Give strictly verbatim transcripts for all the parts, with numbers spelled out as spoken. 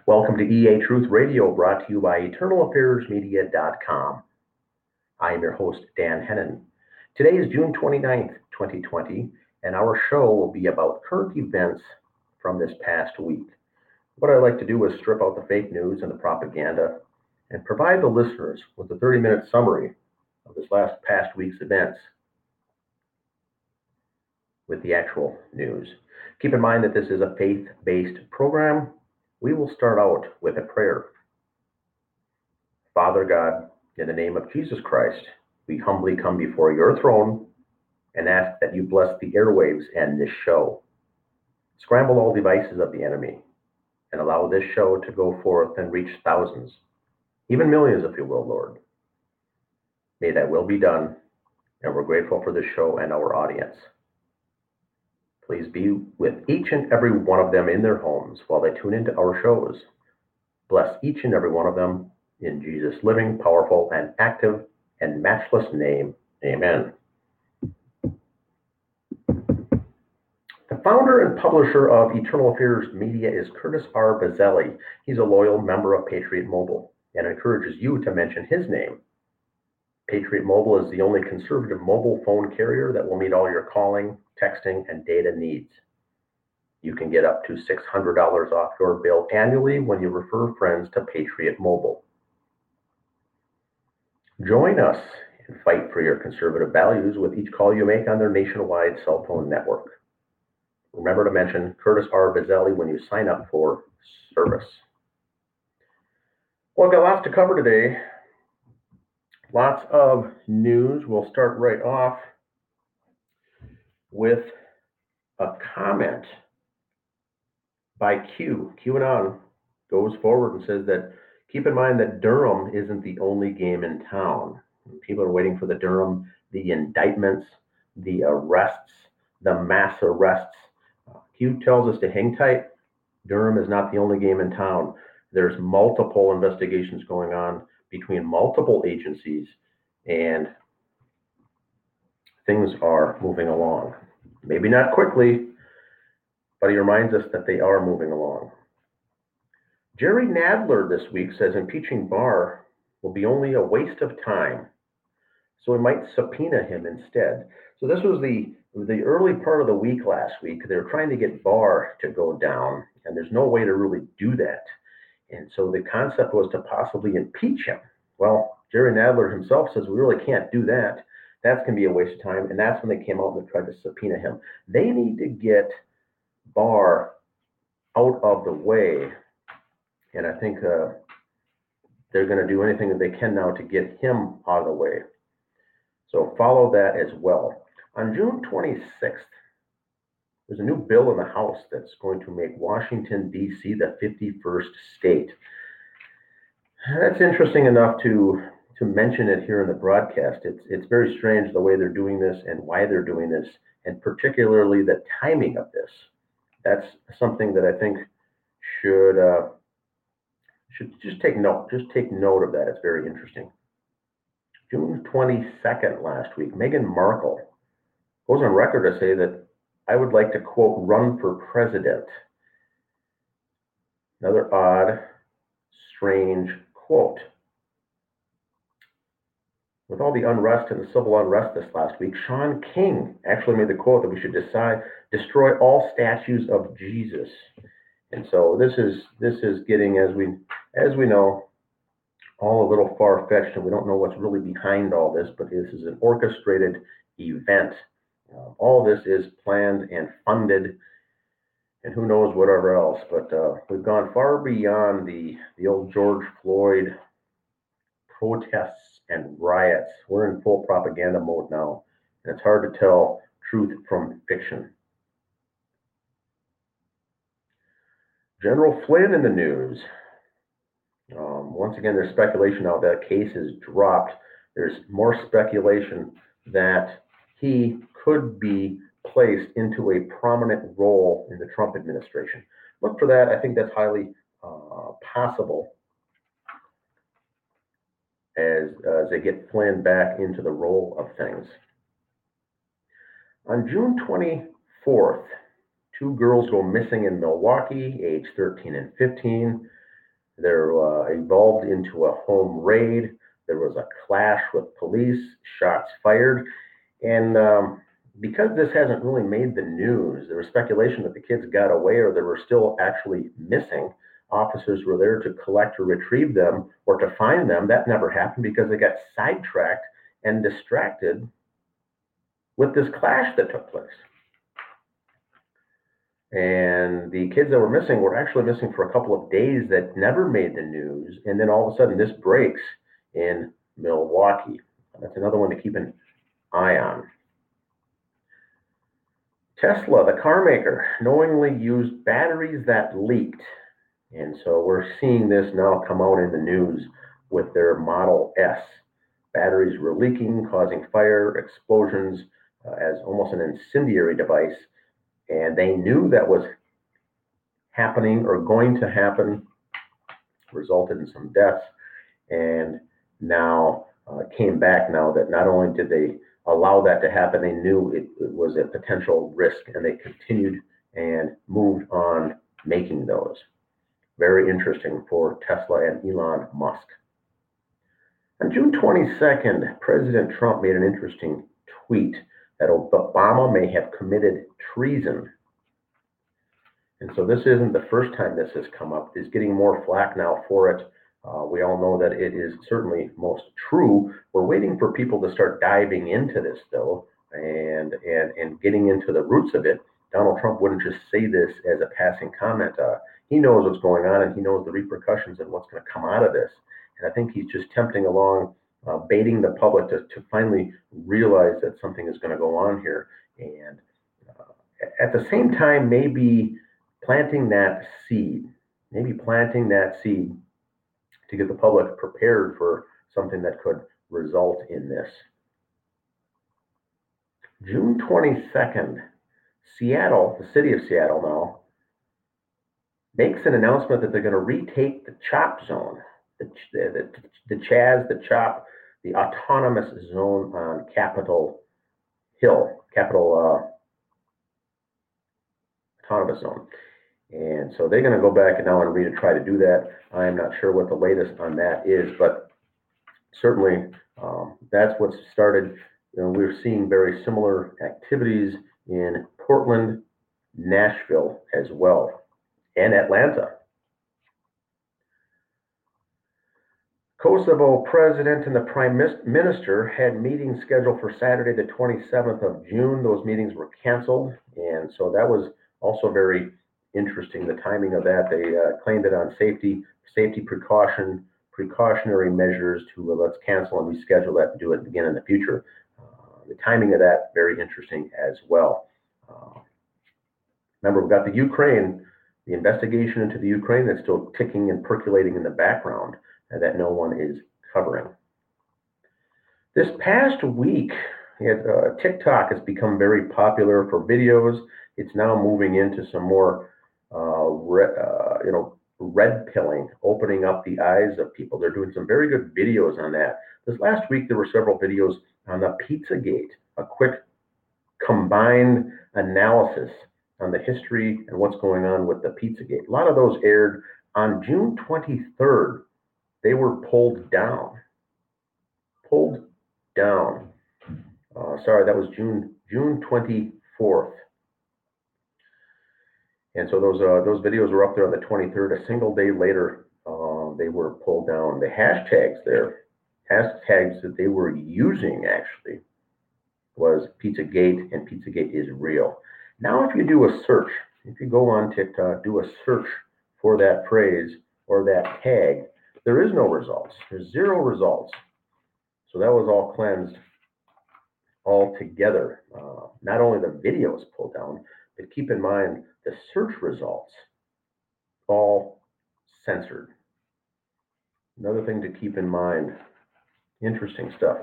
Welcome to E A Truth Radio, brought to you by eternal affairs media dot com. I am your host, Dan Hennon. Today is June twenty-ninth, twenty twenty, and our show will be about current events from this past week. What I like to do is strip out the fake news and the propaganda and provide the listeners with a thirty-minute summary of this last past week's events with the actual news. Keep in mind that this is a faith-based program. We will start out with a prayer. Father God, in the name of Jesus Christ, we humbly come before your throne and ask that you bless the airwaves and this show. Scramble all devices of the enemy and allow this show to go forth and reach thousands, even millions, if you will, Lord. May that will be done, and we're grateful for this show and our audience. Please be with each and every one of them in their homes while they tune into our shows. Bless each and every one of them in Jesus' living, powerful, and active and matchless name. Amen. The founder and publisher of Eternal Affairs Media is Curtis R. Bazzelli. He's a loyal member of Patriot Mobile and encourages you to mention his name. Patriot Mobile is the only conservative mobile phone carrier that will meet all your calling, texting, and data needs. You can get up to six hundred dollars off your bill annually when you refer friends to Patriot Mobile. Join us and fight for your conservative values with each call you make on their nationwide cell phone network. Remember to mention Curtis R. Bazzelli when you sign up for service. Well, I've got lots to cover today. Lots of news. We'll start right off with a comment by Q. QAnon goes forward and says that keep in mind that Durham isn't the only game in town. People are waiting for the Durham, the indictments, the arrests, the mass arrests. Uh, Q tells us to hang tight. Durham is not the only game in town. There's multiple investigations going on between multiple agencies, and things are moving along. Maybe not quickly, but he reminds us that they are moving along. Jerry Nadler this week says impeaching Barr will be only a waste of time, so we might subpoena him instead. So this was the, the early part of the week last week. They were trying to get Barr to go down, and there's no way to really do that. And so the concept was to possibly impeach him. Well, Jerry Nadler himself says we really can't do that. That's going to be a waste of time. And that's when they came out and they tried to subpoena him. They need to get Barr out of the way. And I think uh, they're going to do anything that they can now to get him out of the way. So follow that as well. On June twenty-sixth, there's a new bill in the House that's going to make Washington, D C the fifty-first state. That's interesting enough to, to mention it here in the broadcast. It's, it's very strange the way they're doing this and why they're doing this, and particularly the timing of this. That's something that I think should uh, should just take note. Just take note of that. It's very interesting. June twenty-second last week, Meghan Markle goes on record to say that I would like to, quote, run for president. Another odd, strange quote. With all the unrest and the civil unrest this last week, Sean King actually made the quote that we should decide destroy all statues of Jesus. And so this is this is getting, as we as we know, all a little far-fetched, and we don't know what's really behind all this, but this is an orchestrated event. Uh, all this is planned and funded, and who knows whatever else. But uh, we've gone far beyond the, the old George Floyd protests and riots. We're in full propaganda mode now, and it's hard to tell truth from fiction. General Flynn in the news. Um, once again, there's speculation now that the case is dropped. There's more speculation that he could be placed into a prominent role in the Trump administration. Look for that. I think that's highly uh, possible as, uh, as they get Flynn back into the role of things. On June twenty-fourth, two girls go missing in Milwaukee, age thirteen and fifteen. There uh, evolved into a home raid. There was a clash with police, shots fired, and um, because this hasn't really made the news, there was speculation that the kids got away or they were still actually missing. Officers were there to collect or retrieve them or to find them. That never happened because they got sidetracked and distracted with this clash that took place. And the kids that were missing were actually missing for a couple of days that never made the news. And then all of a sudden, this breaks in Milwaukee. That's another one to keep an eye on. Tesla, the car maker, knowingly used batteries that leaked. And so we're seeing this now come out in the news with their Model S. Batteries were leaking, causing fire, explosions uh, as almost an incendiary device. And they knew that was happening or going to happen, resulted in some deaths. And now uh, came back now that not only did they allow that to happen, they knew it, it was a potential risk, and they continued and moved on making those. Very interesting for Tesla and Elon Musk. On June twenty-second, President Trump made an interesting tweet that Obama may have committed treason. And so this isn't the first time this has come up. It's getting more flack now for it. Uh, we all know that it is certainly most true. We're waiting for people to start diving into this, though, and and and getting into the roots of it. Donald Trump wouldn't just say this as a passing comment. Uh, he knows what's going on, and he knows the repercussions and what's going to come out of this. And I think he's just tempting along, uh, baiting the public to, to finally realize that something is going to go on here. And uh, at the same time, maybe planting that seed, maybe planting that seed to get the public prepared for something that could result in this. June twenty-second, Seattle, the city of Seattle now, makes an announcement that they're going to retake the CHOP zone, the, the, the, the CHAZ, the CHOP, the autonomous zone on Capitol Hill, Capitol uh, autonomous zone. And so they're going to go back and now and re to try to do that. I am not sure what the latest on that is, but certainly um, that's what's started. You know, we're seeing very similar activities in Portland, Nashville as well, and Atlanta. Kosovo president and the prime minister had meetings scheduled for Saturday, the twenty-seventh of June. Those meetings were canceled, and so that was also very interesting, the timing of that. They uh, claimed it on safety, safety precaution, precautionary measures to uh, let's cancel and reschedule that and do it again in the future. Uh, the timing of that, very interesting as well. Uh, remember, we've got the Ukraine, the investigation into the Ukraine that's still ticking and percolating in the background, and that no one is covering. This past week, it, uh, TikTok has become very popular for videos. It's now moving into some more Uh, re- uh, you know, red pilling, opening up the eyes of people. They're doing some very good videos on that. This last week, there were several videos on the Pizzagate, a quick combined analysis on the history and what's going on with the Pizzagate. A lot of those aired on June twenty-third. They were pulled down. Pulled down. Uh, sorry, that was June June twenty-fourth. And so those uh, those videos were up there on the twenty-third. A single day later, uh, they were pulled down. The hashtags there, hashtags that they were using actually was Pizzagate and Pizzagate is real. Now, if you do a search, if you go on TikTok, do a search for that phrase or that tag, there is no results. There's zero results. So that was all cleansed altogether. Uh, not only the video was pulled down, but keep in mind the search results all censored. Another thing to keep in mind. Interesting stuff.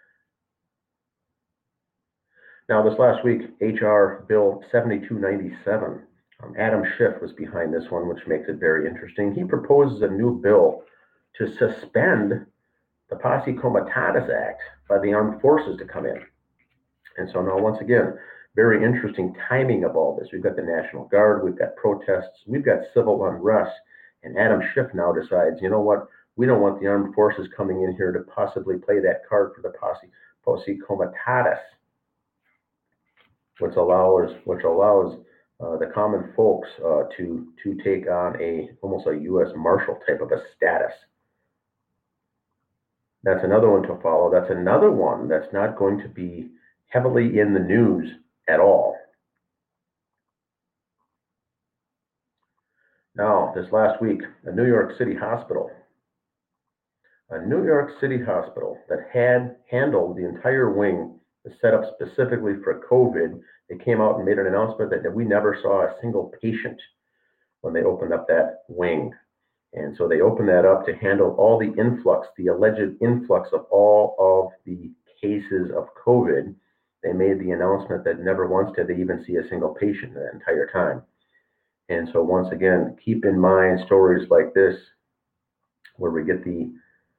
Now, this last week, H R Bill seventy-two ninety-seven, um, Adam Schiff was behind this one, which makes it very interesting. He proposes a new bill to suspend the Posse Comitatus Act by the armed forces to come in. And so now, once again, very interesting timing of all this. We've got the National Guard, we've got protests, we've got civil unrest, And Adam Schiff now decides, you know what, we don't want the armed forces coming in here to possibly play that card for the posse, posse comitatus, which allows, which allows uh, the common folks uh, to, to take on a, almost a U S Marshal type of a status. That's another one to follow. That's another one that's not going to be heavily in the news at all. Now, this last week, a New York City hospital, a New York City hospital that had handled the entire wing set up specifically for COVID, they came out and made an announcement that, that we never saw a single patient when they opened up that wing. And so they opened that up to handle all the influx, the alleged influx of all of the cases of COVID. They made the announcement that never once did they even see a single patient that entire time. And so once again, keep in mind stories like this, where we get the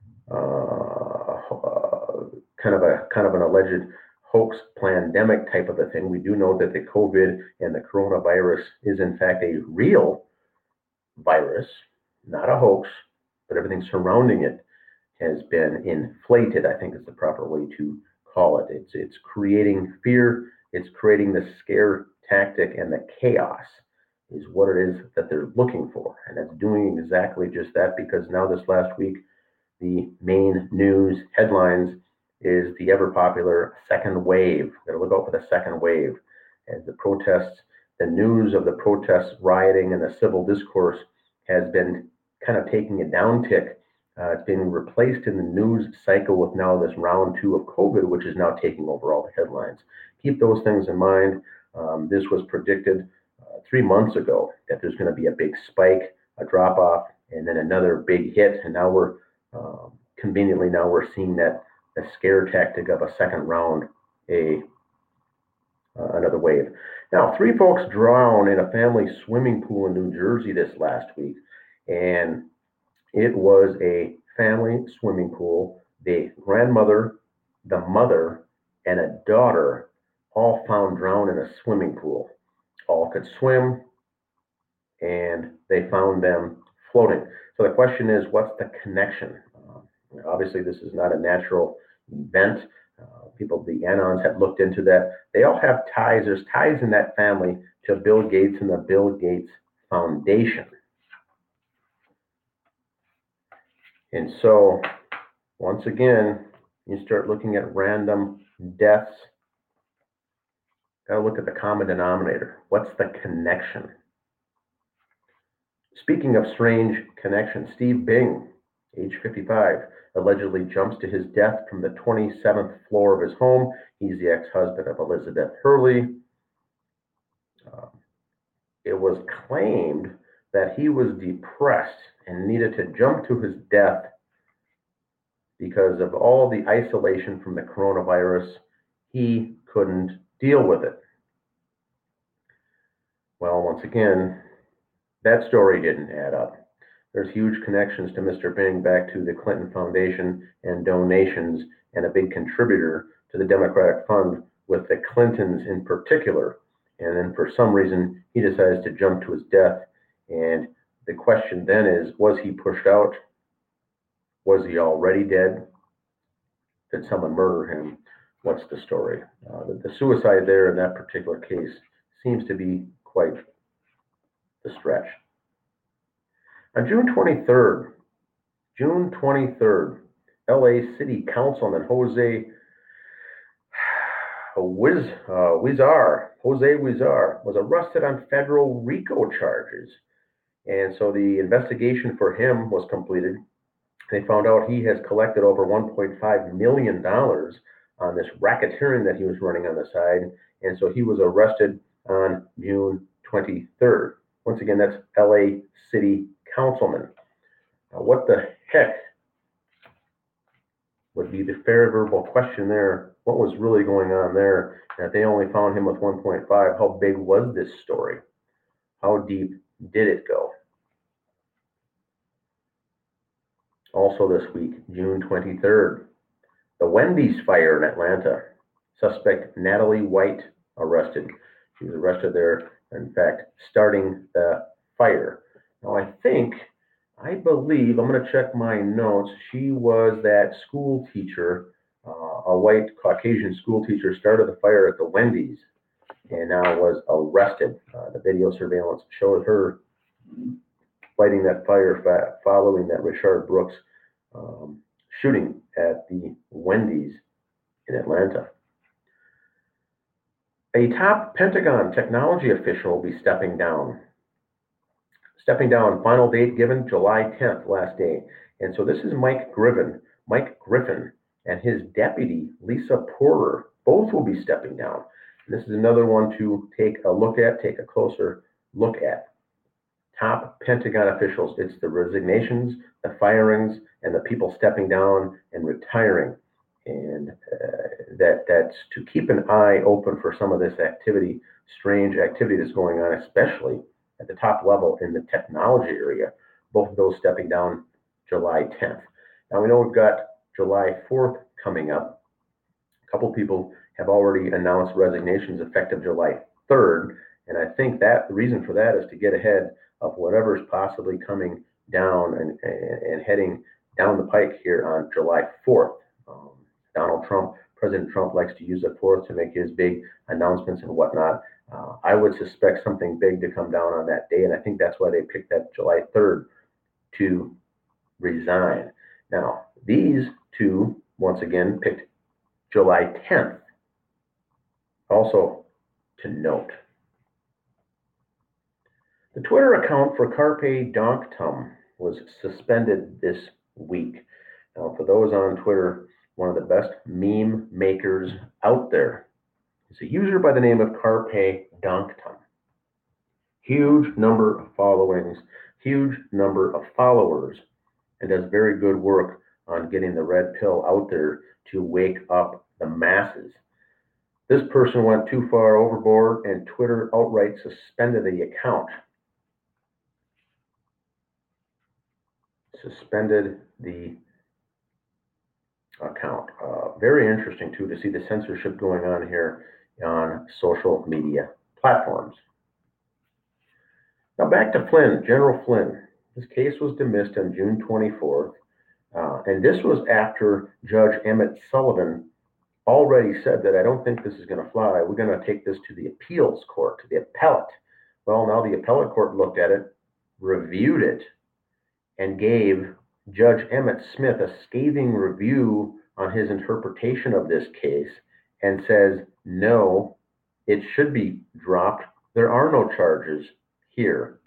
uh, uh, kind of a kind of an alleged hoax pandemic type of a thing. We do know that the COVID and the coronavirus is in fact a real virus, not a hoax, but everything surrounding it has been inflated, I think is the proper way to call it. It's it's creating fear, it's creating the scare tactic, and the chaos is what it is that they're looking for. And it's doing exactly just that, because now this last week, the main news headlines is the ever popular second wave. Gotta look out for the second wave. As the protests, the news of the protests, rioting, and the civil discourse has been kind of taking a downtick. Uh, it's being replaced in the news cycle with now this round two of COVID, which is now taking over all the headlines. Keep those things in mind. Um, this was predicted uh, three months ago that there's going to be a big spike, a drop off, and then another big hit. And now we're um, conveniently now we're seeing that the scare tactic of a second round, a uh, another wave. Now, three folks drowned in a family swimming pool in New Jersey this last week, and it was a family swimming pool. The grandmother, the mother, and a daughter all found drowned in a swimming pool. All could swim, and they found them floating. So the question is, what's the connection? Uh, obviously, this is not a natural event. Uh, people, the Anons have looked into that. They all have ties. There's ties in that family to Bill Gates and the Bill Gates Foundation. And so, once again, you start looking at random deaths. Got to look at the common denominator. What's the connection? Speaking of strange connections, Steve Bing, age fifty-five, allegedly jumps to his death from the twenty-seventh floor of his home. He's the ex-husband of Elizabeth Hurley. Um, it was claimed that he was depressed and needed to jump to his death because of all the isolation from the coronavirus. He couldn't deal with it. Well, once again, that story didn't add up. There's huge connections to Mister Bing back to the Clinton Foundation and donations, and a big contributor to the Democratic Fund with the Clintons in particular. And then for some reason, he decides to jump to his death. And the question then is, was he pushed out? Was he already dead? Did someone murder him? What's the story? Uh, the, the suicide there in that particular case seems to be quite the stretch. On June twenty-third, June twenty-third, L A City Councilman Jose Wiz, uh, Huizar, Jose Huizar was arrested on federal RICO charges. And so the investigation for him was completed. They found out he has collected over one point five million dollars on this racketeering that he was running on the side. And so he was arrested on June twenty-third. Once again, that's L A City Councilman. Now, what the heck would be the fair verbal question there? What was really going on there? That they only found him with one point five. How big was this story? How deep did it go? Also this week, June twenty-third, the Wendy's fire in Atlanta. Suspect Natalie White arrested. She was arrested there, in fact, starting the fire. Now, I think I believe, I'm going to check my notes, she was that school teacher, uh, a white Caucasian school teacher, started the fire at the Wendy's and now was arrested. Uh, the video surveillance showed her fighting that fire fa- following that Rayshard Brooks um, shooting at the Wendy's in Atlanta. A top Pentagon technology official will be stepping down. Stepping down, final date given July tenth, last day. And so this is Mike Griffin, Mike Griffin, and his deputy, Lisa Porter. Both will be stepping down. And this is another one to take a look at, take a closer look at. Top Pentagon officials. It's the resignations, the firings, and the people stepping down and retiring. And uh, that that's to keep an eye open for some of this activity, strange activity that's going on, especially at the top level in the technology area. Both of those stepping down July tenth. Now we know we've got July fourth coming up. A couple people have already announced resignations effective July third, and I think that the reason for that is to get ahead of whatever is possibly coming down and, and, and heading down the pike here on July fourth. Um, Donald Trump, President Trump likes to use the fourth to make his big announcements and whatnot. Uh, I would suspect something big to come down on that day, and I think that's why they picked that July third to resign. Now, these two, once again, picked July tenth. Also to note, the Twitter account for Carpe Donktum was suspended this week. Now, for those on Twitter, one of the best meme makers out there is a user by the name of Carpe Donktum. Huge number of followings, huge number of followers, and does very good work on getting the red pill out there to wake up the masses. This person went too far overboard and Twitter outright suspended the account. Suspended the account. Uh, very interesting, too, to see the censorship going on here on social media platforms. Now back to Flynn, General Flynn. This case was dismissed on June twenty-fourth, uh, and this was after Judge Emmett Sullivan already said that I don't think this is going to fly. We're going to take this to the appeals court, to the appellate. Well, now the appellate court looked at it, reviewed it, and gave Judge Emmett Smith a scathing review on his interpretation of this case and says, no, it should be dropped. There are no charges here.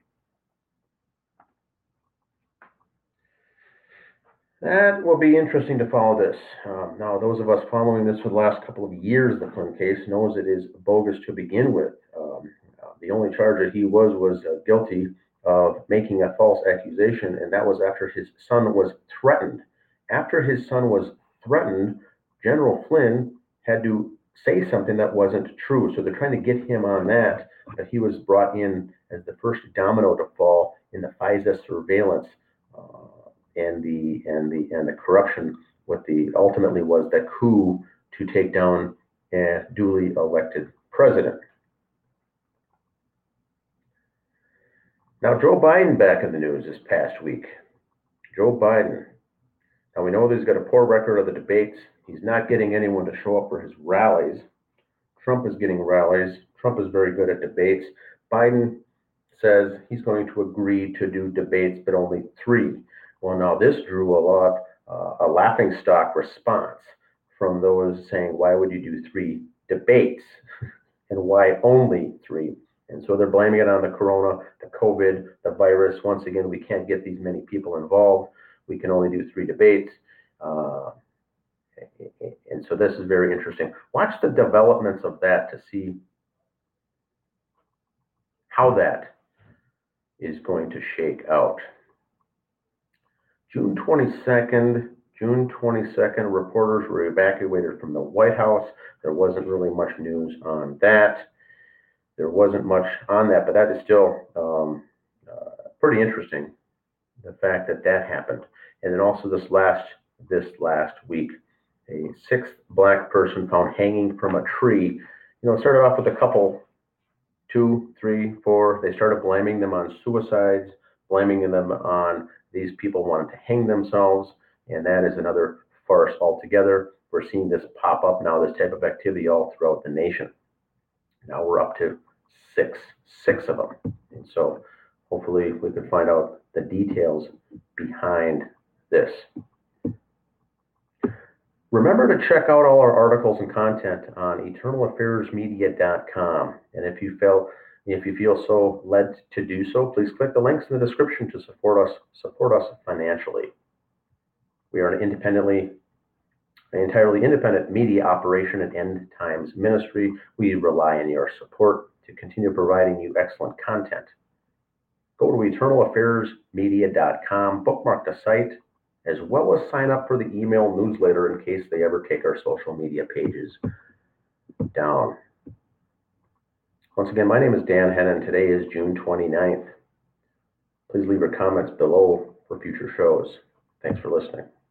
That will be interesting to follow this. Um, now, those of us following this for the last couple of years, the Flynn case, knows it is bogus to begin with. Um, uh, the only charge that he was was uh, guilty of making a false accusation, and that was after his son was threatened. After his son was threatened, General Flynn had to say something that wasn't true. So they're trying to get him on that, but he was brought in as the first domino to fall in the FISA surveillance uh, and the and the and the corruption. What the ultimately was the coup to take down a duly elected president. Now, Joe Biden back in the news this past week. Joe Biden. Now, we know that he's got a poor record of the debates. He's not getting anyone to show up for his rallies. Trump is getting rallies. Trump is very good at debates. Biden says he's going to agree to do debates, but only three. Well, now this drew a lot, uh, a laughingstock response from those saying, why would you do three debates? And why only three? And so they're blaming it on the corona, the COVID, the virus. Once again, we can't get these many people involved. We can only do three debates. Uh, and so this is very interesting. Watch the developments of that to see how that is going to shake out. June twenty-second, June twenty-second, reporters were evacuated from the White House. There wasn't really much news on that. There wasn't much on that, but that is still um, uh, pretty interesting, the fact that that happened. And then also this last this last week, a sixth black person found hanging from a tree. You know, it started off with a couple, two, three, four. They started blaming them on suicides, blaming them on these people wanting to hang themselves, and that is another farce altogether. We're seeing this pop up now, this type of activity all throughout the nation. Now we're up to six, six of them. And so hopefully we can find out the details behind this. Remember to check out all our articles and content on eternal affairs media dot com. And if you feel if you feel so led to do so, please click the links in the description to support us support us financially. We are an independently an entirely independent media operation and end times ministry. We rely on your support to continue providing you excellent content. Go to eternal affairs media dot com, bookmark the site, as well as sign up for the email newsletter in case they ever take our social media pages down. Once again, my name is Dan Hennon. Today is June twenty-ninth. Please leave your comments below for future shows. Thanks for listening.